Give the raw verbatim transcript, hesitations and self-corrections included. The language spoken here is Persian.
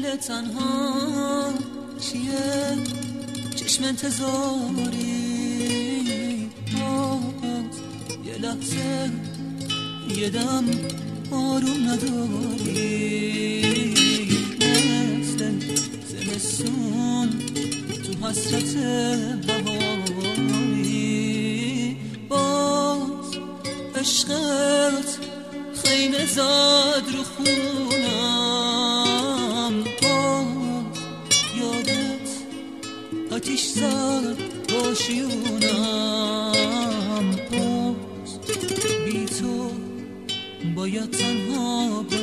دل تنها چیه چشم انتظاری باز یه لحظه یه دم آروم نداری مثل زمستون تو حسرت بهاری باز عشقت خیمه زد رو خونم باز یادت آتیش زد با شیونم باز بی تو باید تنها